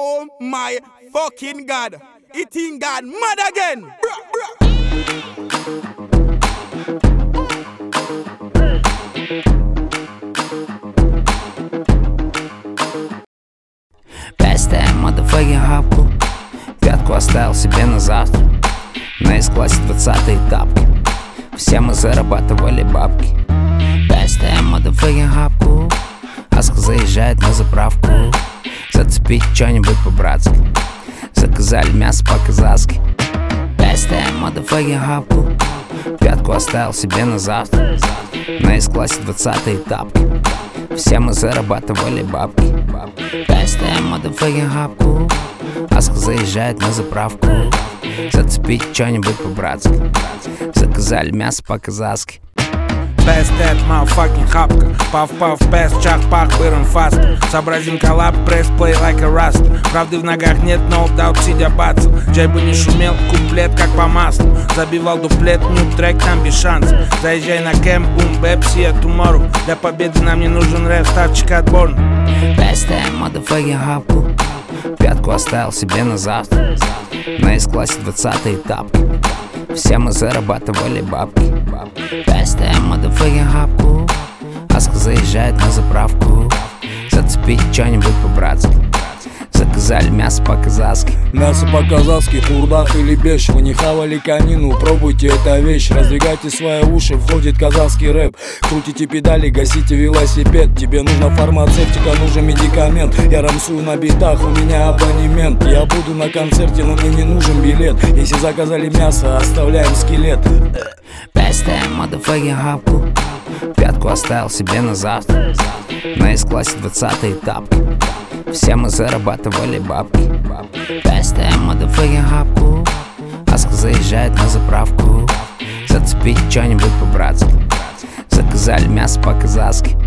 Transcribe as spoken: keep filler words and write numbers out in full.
Oh my fucking God. It ain't God mad again. Bruh, bruh. Пестаем motherfucking хапку. Пятку оставил себе на завтра. На S-классе двадцатые тапки. Все мы зарабатывали бабки. Пестаем motherfucking хапку. Аска заезжает на заправку. Зацепить что-нибудь по-братски. Заказали мясо по-казахски. Пестаем motherfucking хапку. Пятку оставил себе на завтра. На S-классе двадцатые тапки. Все мы зарабатывали бабки. Пестаем motherfucking хапку. Аска заезжает на заправку. Зацепить что-нибудь по-братски. Заказали мясо по-казахски. Best that motherfucking хапка. Пав-пав, пест, чах-пах, быром фаст. Сообразим коллаб, пресс, плей like a rust. Правды в ногах нет, no doubt, сидя бацал. Джей бы не шумел, куплет как по маслу. Забивал дуплет, нью трек, там без шансов. Заезжай на кэмп, бум, бэп, see you tomorrow. Для победы нам не нужен рэп, ставчик отборный. Best that motherfucking хапку. Пятку оставил себе на завтра. На S-классе двадцатые тапки. Все мы зарабатывали бабки. Пестаем motherfucking хапку. Аска заезжает на заправку. Зацепить что-нибудь по-братски. Заказали мясо по-казахски. Мясо по-казахски, хурдах или беш. Вы не хавали конину, пробуйте, это вещь. Раздвигайте свои уши, входит казахский рэп. Крутите педали, гасите велосипед. Тебе нужна фармацевтика, нужен медикамент. Я рамсую на битах, у меня абонемент. Я буду на концерте, но мне не нужен билет. Если заказали мясо, оставляем скелет. Пестаем motherfucking хапку. Пятку оставил себе на завтра. На S-классе двадцатые тапки. Все мы зарабатывали бабки. Пестаем motherfucking хапку. Аска заезжает на заправку. Зацепить что-нибудь по-братски. Заказали мясо по-казахски.